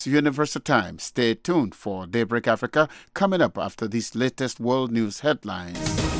Universal Time. Stay tuned for Daybreak Africa coming up after these latest world news headlines.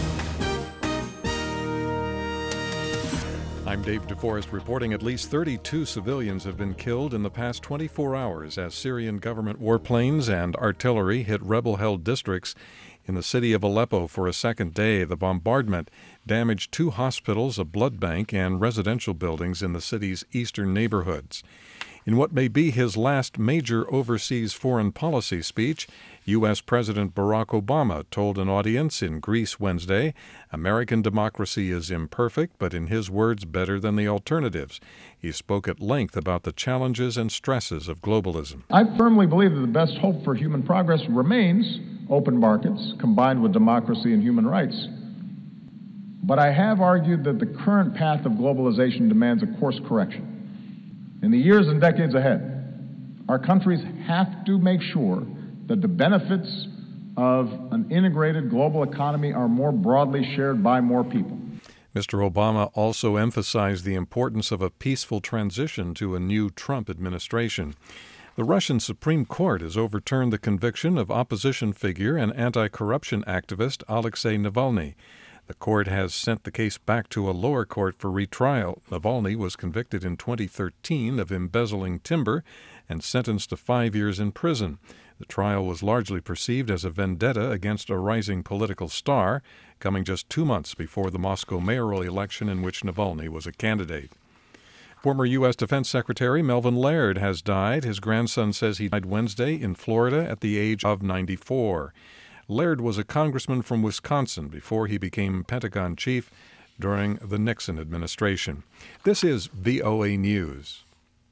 I'm Dave DeForest reporting at least 32 civilians have been killed in the past 24 hours as Syrian government warplanes and artillery hit rebel-held districts in the city of Aleppo for a second day. The bombardment damaged 2 hospitals, a blood bank, and residential buildings in the city's eastern neighborhoods. In what may be his last major overseas foreign policy speech, U.S. President Barack Obama told an audience in Greece Wednesday, American democracy is imperfect, but in his words, better than the alternatives. He spoke at length about the challenges and stresses of globalism. I firmly believe that the best hope for human progress remains open markets combined with democracy and human rights. But I have argued that the current path of globalization demands a course correction. In the years and decades ahead, our countries have to make sure that the benefits of an integrated global economy are more broadly shared by more people. Mr. Obama also emphasized the importance of a peaceful transition to a new Trump administration. The Russian Supreme Court has overturned the conviction of opposition figure and anti-corruption activist Alexei Navalny. The court has sent the case back to a lower court for retrial. Navalny was convicted in 2013 of embezzling timber and sentenced to 5 years in prison. The trial was largely perceived as a vendetta against a rising political star, coming just 2 months before the Moscow mayoral election in which Navalny was a candidate. Former U.S. Defense Secretary Melvin Laird has died. His grandson says he died Wednesday in Florida at the age of 94. Laird was a congressman from Wisconsin before he became Pentagon chief during the Nixon administration. This is VOA News.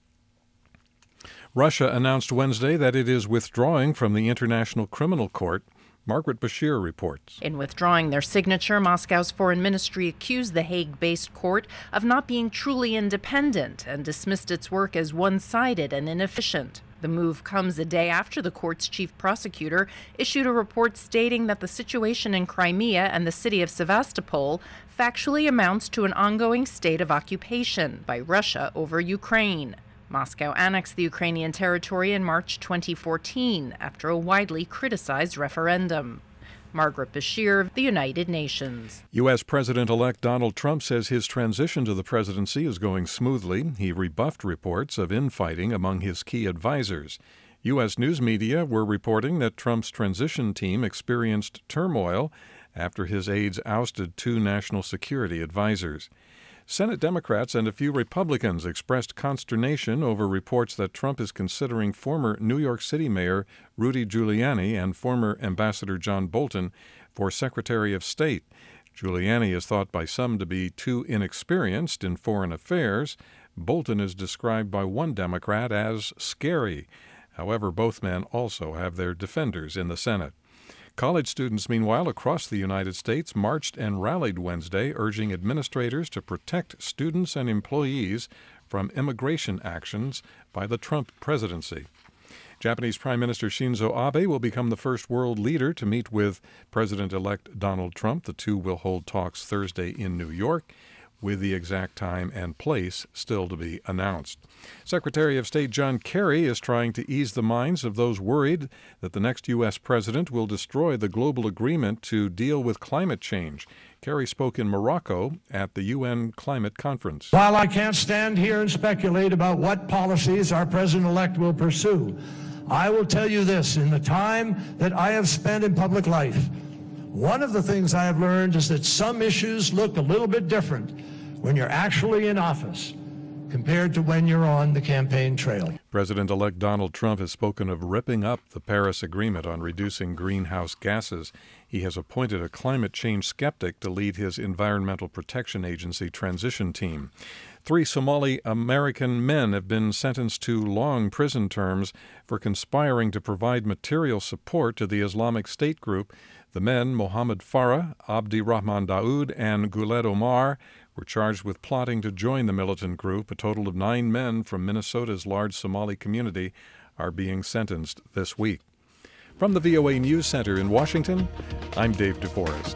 Russia announced Wednesday that it is withdrawing from the International Criminal Court. Margaret Bashir reports. In withdrawing their signature, Moscow's foreign ministry accused the Hague-based court of not being truly independent and dismissed its work as one-sided and inefficient. The move comes a day after the court's chief prosecutor issued a report stating that the situation in Crimea and the city of Sevastopol factually amounts to an ongoing state of occupation by Russia over Ukraine. Moscow annexed the Ukrainian territory in March 2014 after a widely criticized referendum. Margaret Bashir, The United Nations. U.S. President-elect Donald Trump says his transition to the presidency is going smoothly. He rebuffed reports of infighting among his key advisors. U.S. news media were reporting that Trump's transition team experienced turmoil after his aides ousted 2 national security advisors. Senate Democrats and a few Republicans expressed consternation over reports that Trump is considering former New York City Mayor Rudy Giuliani and former Ambassador John Bolton for Secretary of State. Giuliani is thought by some to be too inexperienced in foreign affairs. Bolton is described by one Democrat as scary. However, both men also have their defenders in the Senate. College students, meanwhile, across the United States marched and rallied Wednesday, urging administrators to protect students and employees from immigration actions by the Trump presidency. Japanese Prime Minister Shinzo Abe will become the first world leader to meet with President-elect Donald Trump. The two will hold talks Thursday in New York, with the exact time and place still to be announced. Secretary of State John Kerry is trying to ease the minds of those worried that the next U.S. president will destroy the global agreement to deal with climate change. Kerry spoke in Morocco at the UN Climate Conference. While I can't stand here and speculate about what policies our president-elect will pursue, I will tell you this: in the time that I have spent in public life, one of the things I have learned is that some issues look a little bit different when you're actually in office compared to when you're on the campaign trail. President-elect Donald Trump has spoken of ripping up the Paris Agreement on reducing greenhouse gases. He has appointed a climate change skeptic to lead his Environmental Protection Agency transition team. 3 Somali American men have been sentenced to long prison terms for conspiring to provide material support to the Islamic State group. The men, Mohammed Farah, Abdi Rahman Daoud, and Guled Omar, were charged with plotting to join the militant group. A total of 9 men from Minnesota's large Somali community are being sentenced this week. From the VOA News Center in Washington, I'm Dave DeForest.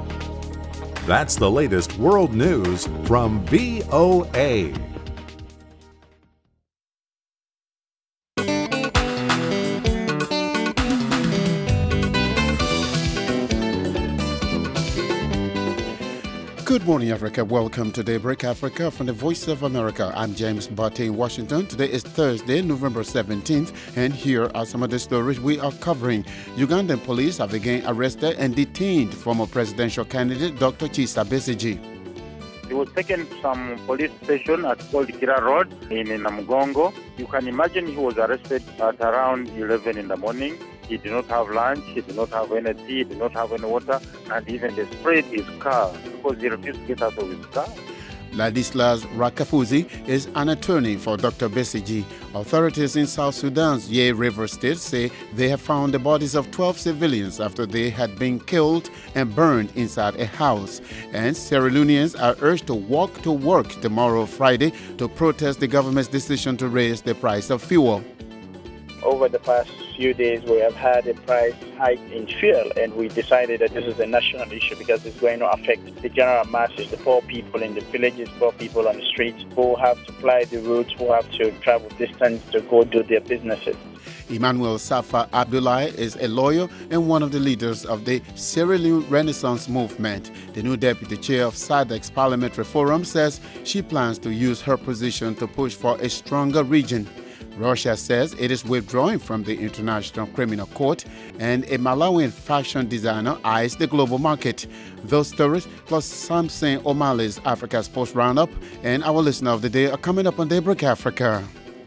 That's the latest world news from VOA. Good morning, Africa. Welcome to Daybreak Africa from the Voice of America. I'm James Barty in Washington. Today is Thursday, November 17th, and here are some of the stories we are covering. Ugandan police have again arrested and detained former presidential candidate Dr. Kizza Besigye. He was taken to some police station at called Kira Road in Namugongo. You can imagine he was arrested at around 11 in the morning. He did not have lunch, he did not have any tea, he did not have any water, and even they sprayed his car because he refused to get out of his car. Ladislas Rakafuzi is an attorney for Dr. Besigye. Authorities in South Sudan's Ye River State say they have found the bodies of 12 civilians after they had been killed and burned inside a house. And Sierra Leoneans are urged to walk to work tomorrow, Friday, to protest the government's decision to raise the price of fuel. Over the past few days, we have had a price hike in fuel, and we decided that this is a national issue because it's going to affect the general masses, the poor people in the villages, poor people on the streets who have to fly the routes, who have to travel distance to go do their businesses. Emmanuel Safa Abdullahi is a lawyer and one of the leaders of the Sierra Leone Renaissance Movement. The new deputy chair of SADC's Parliamentary Forum says she plans to use her position to push for a stronger region. Russia says it is withdrawing from the International Criminal Court, and a Malawian fashion designer eyes the global market. Those stories, plus Samson O'Malley's Africa Sports Roundup, and our listener of the day are coming up on Daybreak Africa.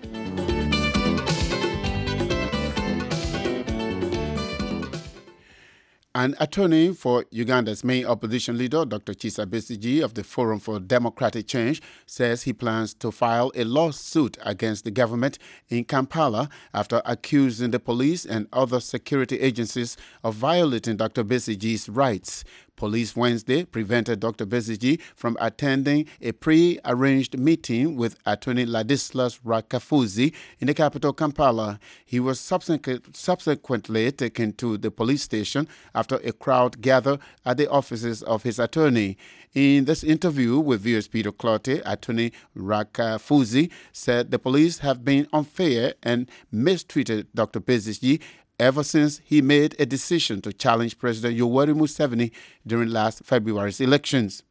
An attorney for Uganda's main opposition leader, Dr. Kizza Besigye of the Forum for Democratic Change, says he plans to file a lawsuit against the government in Kampala after accusing the police and other security agencies of violating Dr. Besigye's rights. Police Wednesday prevented Dr. Besigye from attending a pre-arranged meeting with attorney Ladislas Rakafuzi in the capital, Kampala. He was subsequently taken to the police station after a crowd gathered at the offices of his attorney. In this interview with VOA's Peter Clottey, attorney Rakafuzi said the police have been unfair and mistreated Dr. Besigye ever since he made a decision to challenge President Yoweri Museveni during last February's elections.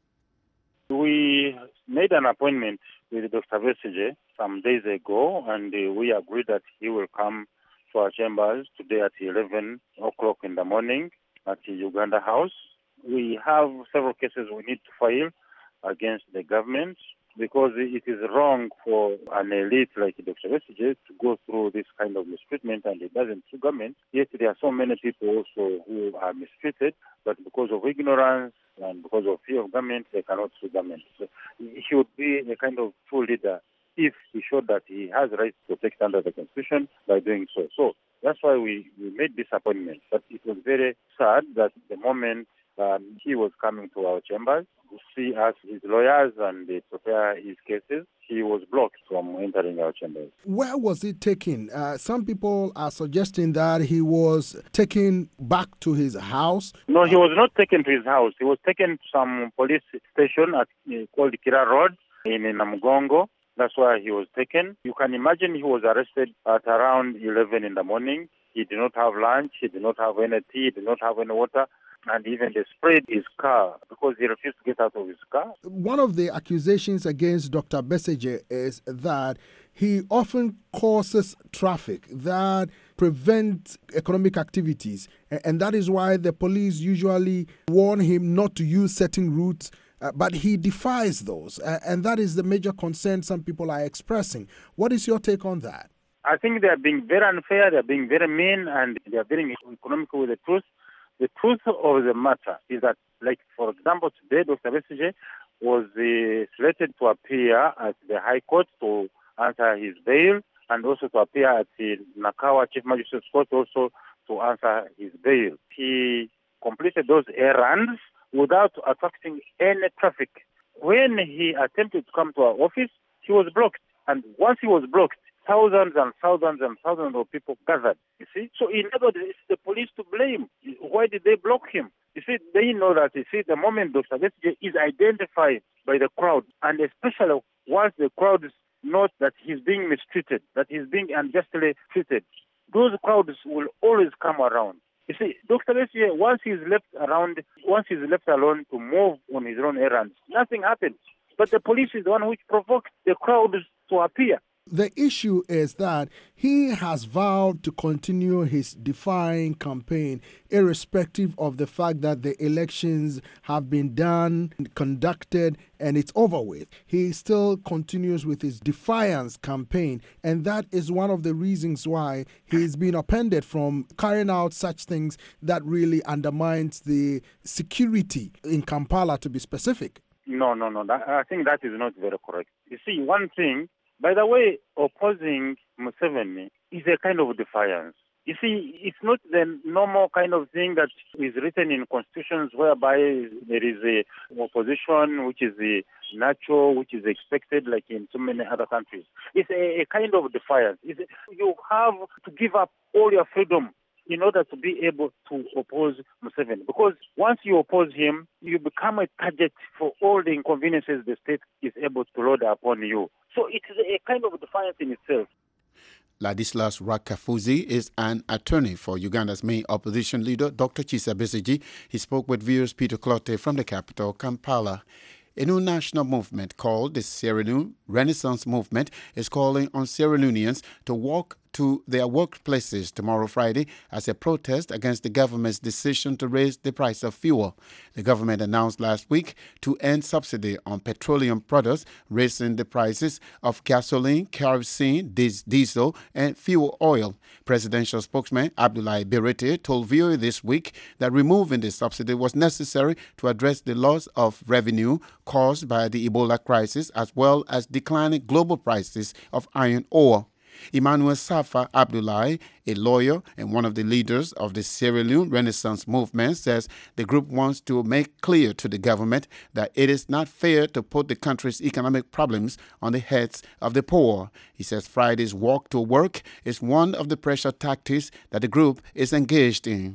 We made an appointment with Dr. Besigye some days ago, and we agreed that he will come to our chambers today at 11 o'clock in the morning at the Uganda House. We have several cases we need to file against the government, because it is wrong for an elite like Dr. Besigye to go through this kind of mistreatment, and it doesn't sue government. Yet there are so many people also who are mistreated, but because of ignorance and because of fear of government, they cannot sue government. So he would be a kind of true leader if he showed that he has rights to protect under the Constitution by doing so. So that's why we made this appointment. But it was very sad that the moment he was coming to our chambers to see us, his lawyers, and prepare his cases, he was blocked from entering our chambers. Where was he taken? Some people are suggesting that he was taken back to his house. No, he was not taken to his house. He was taken to some police station called Kira Road in Namugongo. That's where he was taken. You can imagine he was arrested at around 11 in the morning. He did not have lunch, he did not have any tea, he did not have any water, and even they sprayed his car because he refused to get out of his car. One of the accusations against Dr. Besigye is that he often causes traffic that prevents economic activities, and that is why the police usually warn him not to use certain routes, but he defies those, and that is the major concern some people are expressing. What is your take on that? I think they are being very unfair, they are being very mean, and they are being economical with the truth. The truth of the matter is that, like, for example, today Dr. Besigye was slated to appear at the High Court to answer his bail, and also to appear at the Nakawa Chief Magistrate's Court also to answer his bail. He completed those errands without attracting any traffic. When he attempted to come to our office, he was blocked. And once he was blocked, thousands and thousands and thousands of people gathered, you see. So in other words, it's the police to blame. Why did they block him? You see, they know that, you see, the moment Dr. Besigye is identified by the crowd, and especially once the crowd knows that he's being mistreated, that he's being unjustly treated, those crowds will always come around. You see, Dr. Besigye, once he's left alone to move on his own errands, nothing happens. But the police is the one which provoked the crowd to appear. The issue is that he has vowed to continue his defying campaign, irrespective of the fact that the elections have been done, conducted, and it's over with. He still continues with his defiance campaign, and that is one of the reasons why he's been appended from carrying out such things that really undermines the security in Kampala, to be specific. No. I think that is not very correct. You see, one thing, by the way, opposing Museveni is a kind of defiance. You see, it's not the normal kind of thing that is written in constitutions whereby there is a opposition which is natural, which is expected, like in so many other countries. It's a kind of defiance. You have to give up all your freedom in order to be able to oppose Museveni. Because once you oppose him, you become a target for all the inconveniences the state is able to load upon you. So it is a kind of defiance in itself. Ladislas Rakafuzi is an attorney for Uganda's main opposition leader, Dr. Kizza Besigye. He spoke with viewers Peter Clottey from the capital, Kampala. A new national movement called the Sierra Leone Renaissance Movement is calling on Sierra Leoneans to walk to their workplaces tomorrow, Friday, as a protest against the government's decision to raise the price of fuel. The government announced last week to end subsidy on petroleum products, raising the prices of gasoline, kerosene, diesel, and fuel oil. Presidential spokesman Abdoulaye Berete told VOA this week that removing the subsidy was necessary to address the loss of revenue caused by the Ebola crisis, as well as declining global prices of iron ore. Emmanuel Safa Abdoulaye, a lawyer and one of the leaders of the Sierra Leone Renaissance Movement, says the group wants to make clear to the government that it is not fair to put the country's economic problems on the heads of the poor. He says Friday's walk to work is one of the pressure tactics that the group is engaged in.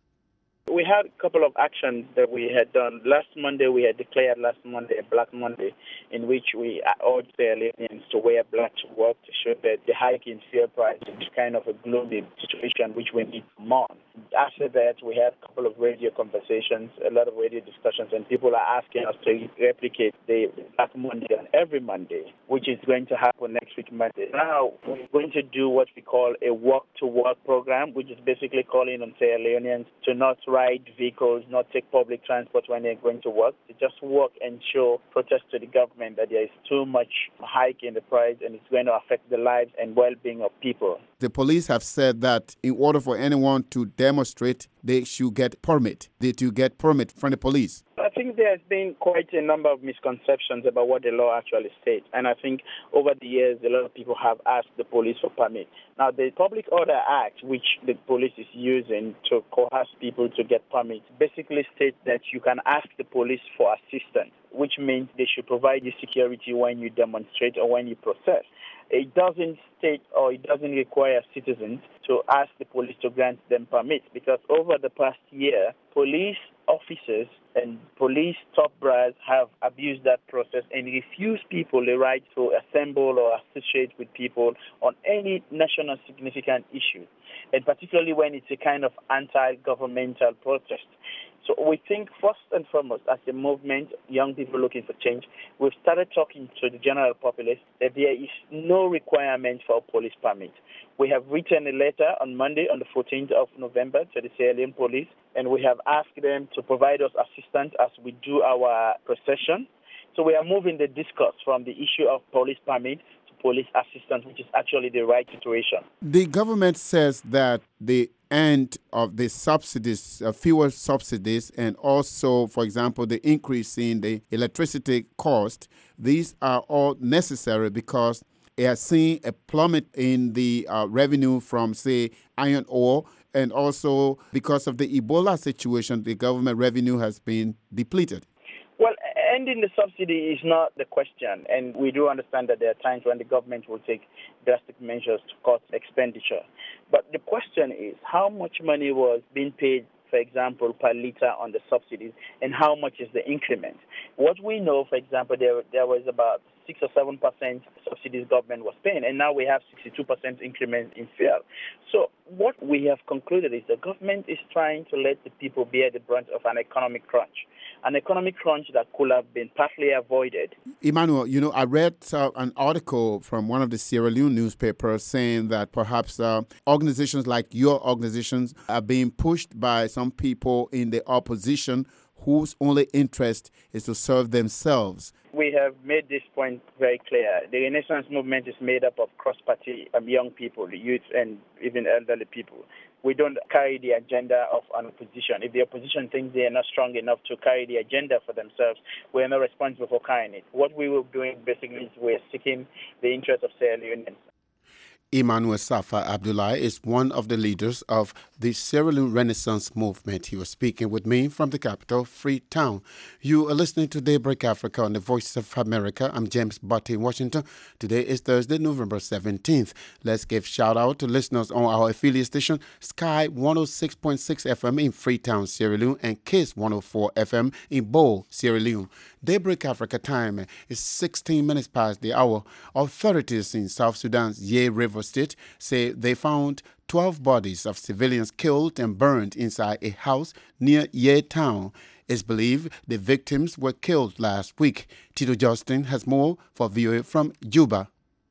We had a couple of actions that we had done. Last Monday, we had declared a Black Monday, in which we urged the Alliance to wear black to work to show that the hike in fuel price is kind of a gloomy situation which we need to mourn. After that, we had a couple of radio conversations, a lot of radio discussions, and people are asking us to replicate the Black Monday on every Monday, which is going to happen next week, Monday. Now, we're going to do what we call a walk-to-work program, which is basically calling on Sierra Leoneans to not ride vehicles, not take public transport when they're going to work, to just walk and show protest to the government that there is too much hike in the price and it's going to affect the lives and well-being of people. The police have said that in order for anyone to demonstrate, they should get permit. Did you get permit from the police? I think there's been quite a number of misconceptions about what the law actually states. And I think over the years, a lot of people have asked the police for permit. Now, the Public Order Act, which the police is using to coerce people to get permits, basically states that you can ask the police for assistance, which means they should provide you security when you demonstrate or when you protest. It doesn't state or it doesn't require citizens to ask the police to grant them permits, because over the past year, police officers and police top brass have abused that process and refused people the right to assemble or associate with people on any national significant issue, and particularly when it's a kind of anti-governmental protest. So we think first and foremost, as a movement, young people looking for change, we've started talking to the general populace that there is no requirement for a police permit. We have written a letter on Monday, on the 14th of November, to the Sierra Leone police, and we have asked them to provide us assistance as we do our procession. So we are moving the discourse from the issue of police permit to police assistance, which is actually the right situation. The government says that the end of the subsidies, fuel subsidies, and also, for example, the increase in the electricity cost, these are all necessary because it has seen a plummet in the revenue from, say, iron ore, and also because of the Ebola situation, the government revenue has been depleted. Well, ending the subsidy is not the question, and we do understand that there are times when the government will take drastic measures to cut expenditure. But the question is, how much money was being paid, for example, per liter on the subsidies, and how much is the increment? What we know, for example, there was about 6 or 7% subsidies government was paying, and now we have 62% increment in fuel. So what we have concluded is the government is trying to let the people bear the brunt of an economic crunch that could have been partly avoided. Emmanuel, I read an article from one of the Sierra Leone newspapers saying that perhaps organizations like your organizations are being pushed by some people in the opposition whose only interest is to serve themselves. We have made this point very clear. The Renaissance movement is made up of cross-party young people, youth, and even elderly people. We don't carry the agenda of an opposition. If the opposition thinks they are not strong enough to carry the agenda for themselves, we are not responsible for carrying it. What we were doing basically is we're seeking the interest of Sierra Leoneans. Emmanuel Safa Abdullahi is one of the leaders of the Sierra Leone Renaissance Movement. He was speaking with me from the capital, Freetown. You are listening to Daybreak Africa on the Voice of America. I'm James Butt in Washington. Today is Thursday, November 17th. Let's give shout out to listeners on our affiliate station, Sky 106.6 FM in Freetown, Sierra Leone, and Kiss 104 FM in Bo, Sierra Leone. Daybreak Africa time is 16 minutes past the hour. Authorities in South Sudan's Ye River State say they found 12 bodies of civilians killed and burned inside a house near Ye town. It's believed the victims were killed last week. Tito Justin has more for VOA from Juba.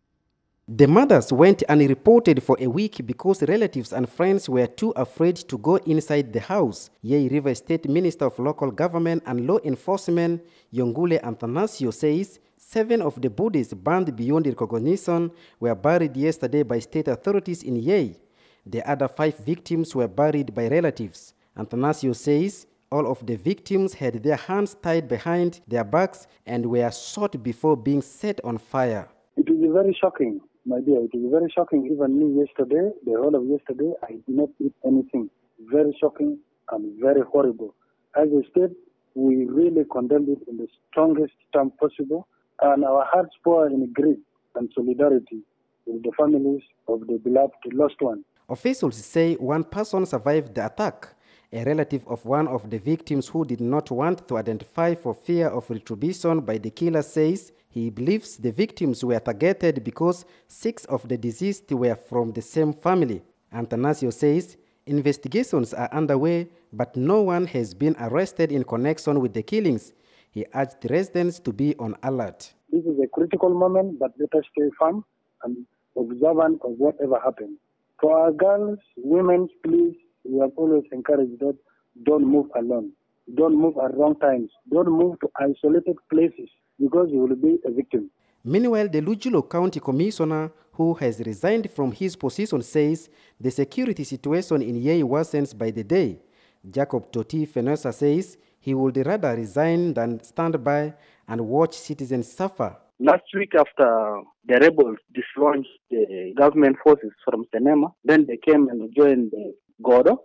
The mothers went unreported for a week because relatives and friends were too afraid to go inside the house. Ye River State Minister of Local Government and Law Enforcement, Yongule Athanasio, says 7 of the bodies burned beyond recognition were buried yesterday by state authorities in Ye. The other 5 victims were buried by relatives. Athanasio says all of the victims had their hands tied behind their backs and were shot before being set on fire. It was very shocking, my dear. It was very shocking. Even me yesterday, the whole of yesterday, I did not eat anything. Very shocking and very horrible. As I said, we really condemned it in the strongest term possible, and our hearts pour in grief and solidarity with the families of the beloved lost one. Officials say one person survived the attack. A relative of one of the victims who did not want to identify for fear of retribution by the killer says he believes the victims were targeted because 6 of the deceased were from the same family. Athanasio says investigations are underway, but no one has been arrested in connection with the killings. He urged residents to be on alert. This is a critical moment, but let us stay firm and observant of whatever happened. For our girls, women, please, we have always encouraged that don't move alone. Don't move at wrong times. Don't move to isolated places because you will be a victim. Meanwhile, the Lujulo County Commissioner, who has resigned from his position, says the security situation in Ye worsens by the day. Jacob Toti Fenosa says he would rather resign than stand by and watch citizens suffer. Last week, after the rebels dislodged the government forces from Senema, then they came and joined the Godo.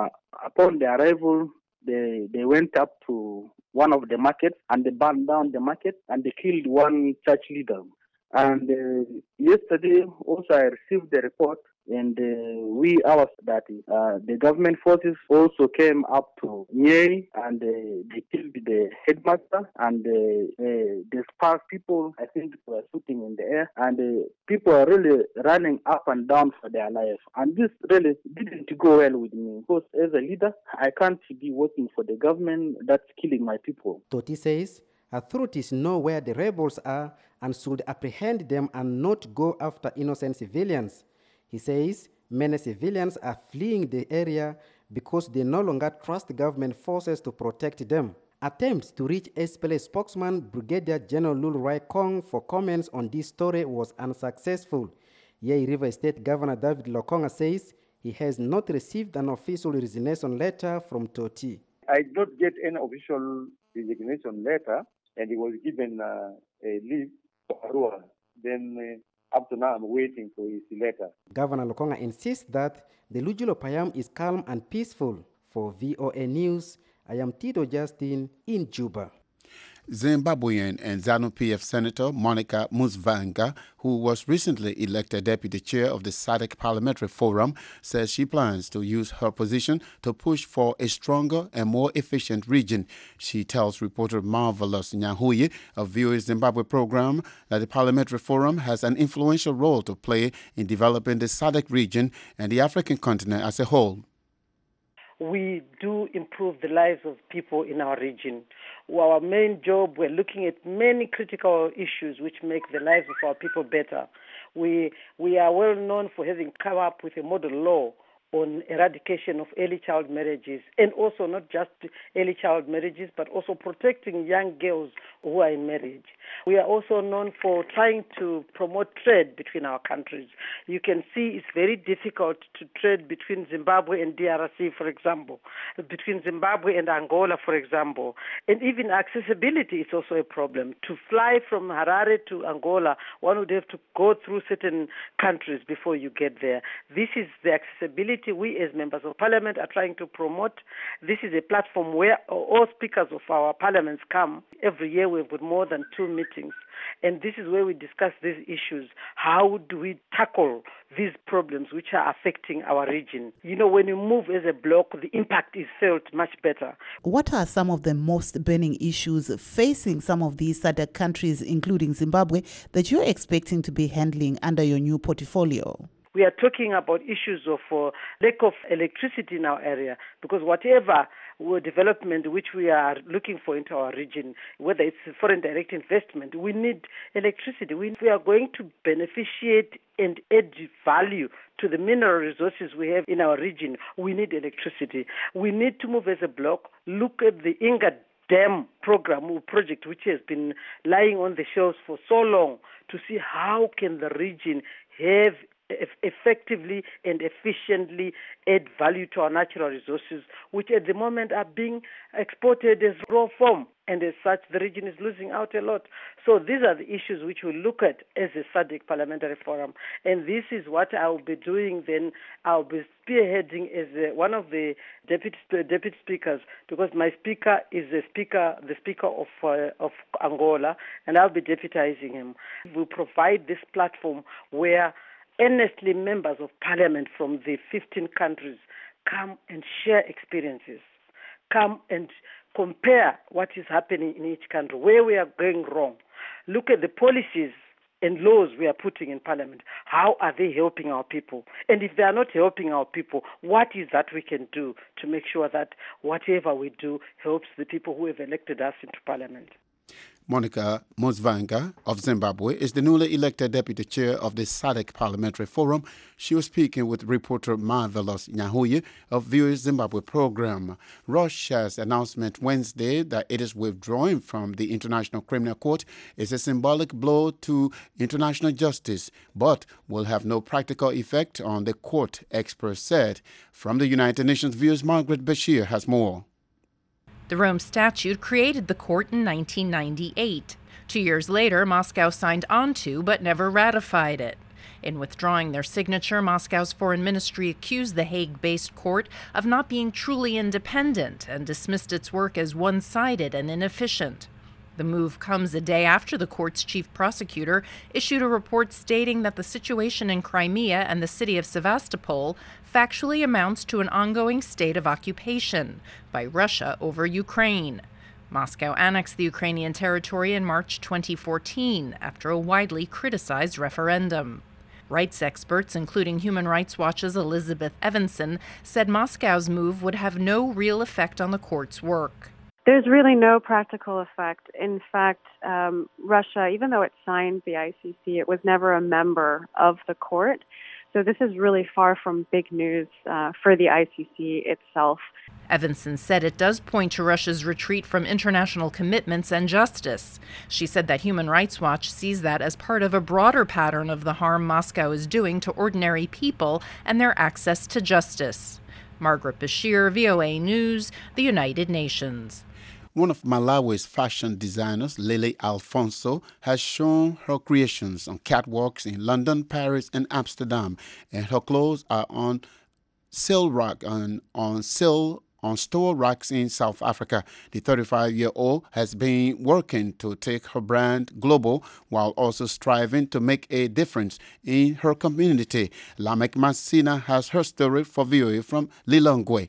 Upon their arrival, they went up to one of the markets and they burned down the market and they killed one church leader. And yesterday also I received the report and that the government forces also came up to Nye and they killed the headmaster and they sparked people, I think, were shooting in the air, and people are really running up and down for their life. And this really didn't go well with me because as a leader, I can't be working for the government that's killing my people. Toti says authorities know where the rebels are and should apprehend them and not go after innocent civilians. He says many civilians are fleeing the area because they no longer trust government forces to protect them. Attempts to reach SPLA spokesman Brigadier General Lulroy Kong for comments on this story was unsuccessful. Ye River State Governor David Lokonga says he has not received an official resignation letter from Toti. I did not get any official resignation letter, and he was given a leave for Arua. Then up to now, I'm waiting for his letter. Governor Lokonga insists that the Lujulo Payam is calm and peaceful. For VOA News, I am Tito Justin in Juba. Zimbabwean and ZANU-PF Senator Monica Musvanga, who was recently elected deputy chair of the SADC Parliamentary Forum, says she plans to use her position to push for a stronger and more efficient region. She tells reporter Marvelous Nyahuye of VOA Zimbabwe program that the Parliamentary Forum has an influential role to play in developing the SADC region and the African continent as a whole. We do improve the lives of people in our region. Our main job, we're looking at many critical issues which make the lives of our people better. We are well known for having come up with a model law on eradication of early child marriages, and also not just early child marriages, but also protecting young girls who are in marriage. We are also known for trying to promote trade between our countries. You can see it's very difficult to trade between Zimbabwe and DRC, for example, between Zimbabwe and Angola, for example. And even accessibility is also a problem. To fly from Harare to Angola, one would have to go through certain countries before you get there. This is the accessibility we as members of parliament are trying to promote. This is a platform where all speakers of our parliaments come. Every year we've got more than 2 meetings. And this is where we discuss these issues. How do we tackle these problems which are affecting our region? You know, when you move as a bloc, the impact is felt much better. What are some of the most burning issues facing some of these SADC countries, including Zimbabwe, that you're expecting to be handling under your new portfolio? We are talking about issues of lack of electricity in our area, because whatever development which we are looking for into our region, whether it's foreign direct investment, we need electricity. We are going to beneficiate and add value to the mineral resources we have in our region. We need electricity. We need to move as a bloc, look at the Inga Dam program or project which has been lying on the shelves for so long, to see how can the region have effectively and efficiently add value to our natural resources, which at the moment are being exported as raw form. And as such, the region is losing out a lot. So these are the issues which we look at as a SADC Parliamentary Forum. And this is what I will be doing then. I'll be spearheading as one of the deputy speakers, because my speaker is the speaker of Angola, and I'll be deputizing him. We'll provide this platform where earnestly members of parliament from the 15 countries come and share experiences, come and compare what is happening in each country, where we are going wrong, look at the policies and laws we are putting in parliament. How are they helping our people? And if they are not helping our people, what is that we can do to make sure that whatever we do helps the people who have elected us into parliament? Monica Musvanga of Zimbabwe is the newly elected deputy chair of the SADC Parliamentary Forum. She was speaking with reporter Marvelous Nyahuye of VOA Zimbabwe program. Russia's announcement Wednesday that it is withdrawing from the International Criminal Court is a symbolic blow to international justice, but will have no practical effect on the court, experts said. From the United Nations, VOA's Margaret Bashir has more. The Rome Statute created the court in 1998. 2 years later, Moscow signed onto but never ratified it. In withdrawing their signature, Moscow's foreign ministry accused the Hague-based court of not being truly independent and dismissed its work as one-sided and inefficient. The move comes a day after the court's chief prosecutor issued a report stating that the situation in Crimea and the city of Sevastopol factually amounts to an ongoing state of occupation by Russia over Ukraine. Moscow annexed the Ukrainian territory in March 2014 after a widely criticized referendum. Rights experts, including Human Rights Watch's Elizabeth Evanson, said Moscow's move would have no real effect on the court's work. There's really no practical effect. In fact, Russia, even though it signed the ICC, it was never a member of the court. So this is really far from big news for the ICC itself. Evanson said it does point to Russia's retreat from international commitments and justice. She said that Human Rights Watch sees that as part of a broader pattern of the harm Moscow is doing to ordinary people and their access to justice. Margaret Bashir, VOA News, the United Nations. One of Malawi's fashion designers, Lily Alfonso, has shown her creations on catwalks in London, Paris, and Amsterdam, and her clothes are on sale on store racks in South Africa. The 35-year-old has been working to take her brand global while also striving to make a difference in her community. Lamek Masina has her story for VOA from Lilongwe.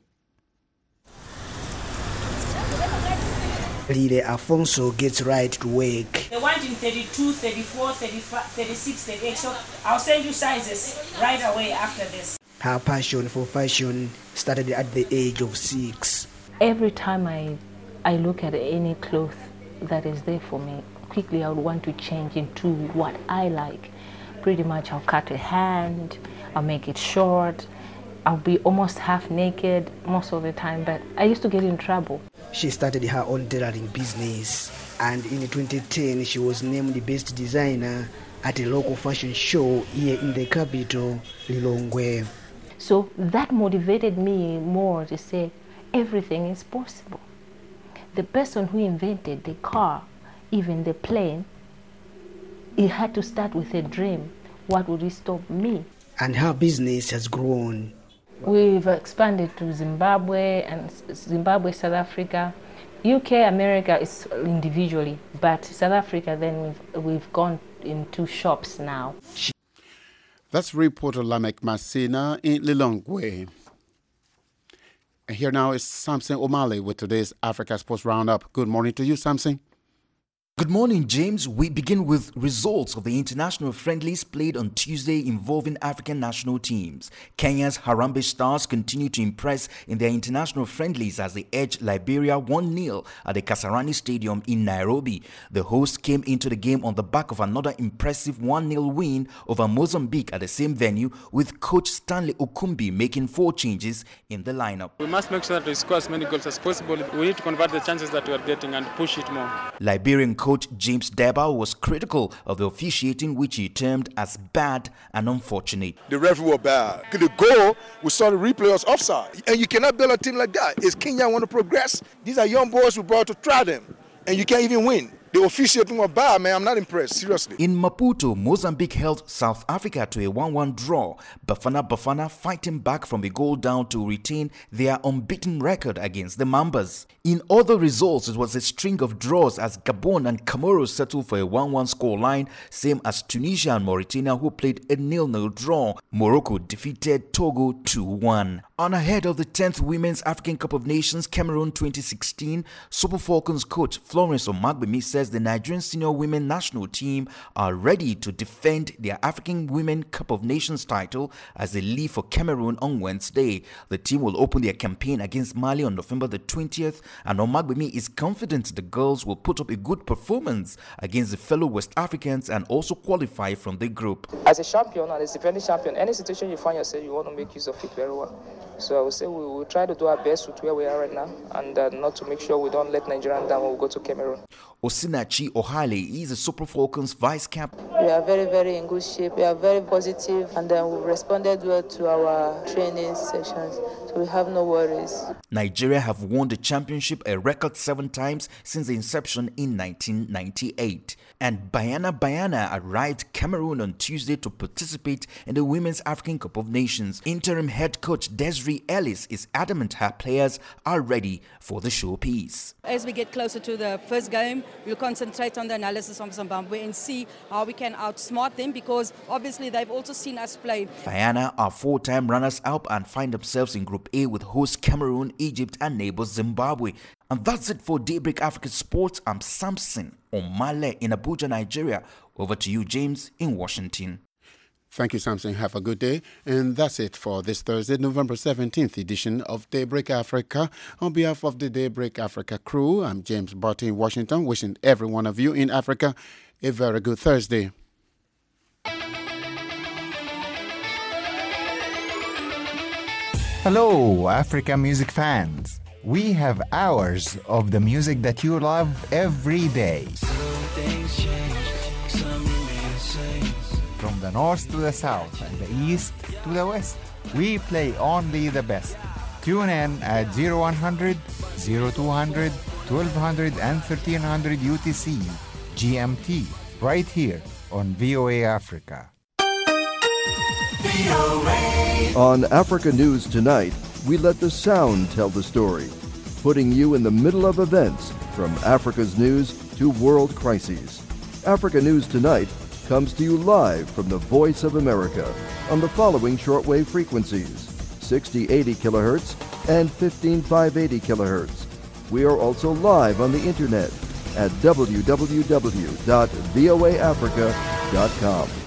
Lile Afonso gets right to work. They want in 32, 34, 35, 36, 38. So I'll send you sizes right away after this. Her passion for fashion started at the age of 6. Every time I look at any cloth that is there for me, quickly I would want to change into what I like. Pretty much I'll cut a hand, I'll make it short, I'll be almost half naked most of the time, but I used to get in trouble. She started her own tailoring business, and in 2010 she was named the best designer at a local fashion show here in the capital, Lilongwe. So that motivated me more to say everything is possible. The person who invented the car, even the plane, he had to start with a dream. What would stop me? And her business has grown. We've expanded to Zimbabwe, South Africa. UK, America is individually, but South Africa, then we've gone into shops now. That's reporter Lamek Masina in Lilongwe. And here now is Samson O'Malley with today's Africa Sports Roundup. Good morning to you, Samson. Good morning, James. We begin with results of the international friendlies played on Tuesday involving African national teams. Kenya's Harambee Stars continue to impress in their international friendlies as they edged Liberia 1-0 at the Kasarani Stadium in Nairobi. The hosts came into the game on the back of another impressive 1-0 win over Mozambique at the same venue, with coach Stanley Okumbi making 4 changes in the lineup. We must make sure that we score as many goals as possible. We need to convert the chances that we are getting and push it more. Liberian coach James Deba was critical of the officiating, which he termed as bad and unfortunate. The referee was bad. The goal, we saw the replay was offside. And you cannot build a team like that. Is Kenya want to progress? These are young boys we brought to try them. And you can't even win. The officiating was bad, man. I'm not impressed, seriously. In Maputo, Mozambique held South Africa to a 1-1 draw. Bafana fighting back from a goal down to retain their unbeaten record against the Mambas. In other results, it was a string of draws as Gabon and Comoros settled for a 1-1 scoreline, same as Tunisia and Mauritania, who played a 0-0 draw. Morocco defeated Togo 2-1. On ahead of the 10th Women's African Cup of Nations Cameroon 2016, Super Falcons coach Florence Omagbemi says the Nigerian senior women national team are ready to defend their African Women Cup of Nations title as they leave for Cameroon on Wednesday. The team will open their campaign against Mali on November the 20th, and Omagbemi is confident the girls will put up a good performance against the fellow West Africans and also qualify from the group. As a champion and as a defending champion, any situation you find yourself, you want to make use of it very well. So I would say we will try to do our best with where we are right now, and not to make sure we don't let Nigeria down when we go to Cameroon. Osinachi Ohale is the Super Falcons vice captain. We are very, very in good shape. We are very positive, and we responded well to our training sessions, so we have no worries. Nigeria have won the championship a record 7 times since the inception in 1998. And Bayana arrived Cameroon on Tuesday to participate in the Women's African Cup of Nations. Interim head coach Desiree Ellis is adamant her players are ready for the showpiece. As we get closer to the first game, we'll concentrate on the analysis of Zimbabwe and see how we can outsmart them, because obviously they've also seen us play. Bayana are 4-time runners-up and find themselves in Group A with host Cameroon, Egypt and neighbors Zimbabwe. And that's it for Daybreak Africa Sports. I'm Samson O'Malley in Abuja, Nigeria. Over to you, James, in Washington. Thank you, Samson. Have a good day. And that's it for this Thursday, November 17th edition of Daybreak Africa. On behalf of the Daybreak Africa crew, I'm James Barty in Washington, wishing every one of you in Africa a very good Thursday. Hello, Africa music fans. We have hours of the music that you love every day. From the north to the south and the east to the west, we play only the best. Tune in at 0100, 0200, 1200 and 1300 UTC, GMT, right here on VOA Africa. On Africa News Tonight, we let the sound tell the story, putting you in the middle of events from Africa's news to world crises. Africa News Tonight comes to you live from the Voice of America on the following shortwave frequencies: 6080 kilohertz and 15580 kilohertz. We are also live on the internet at www.voaafrica.com.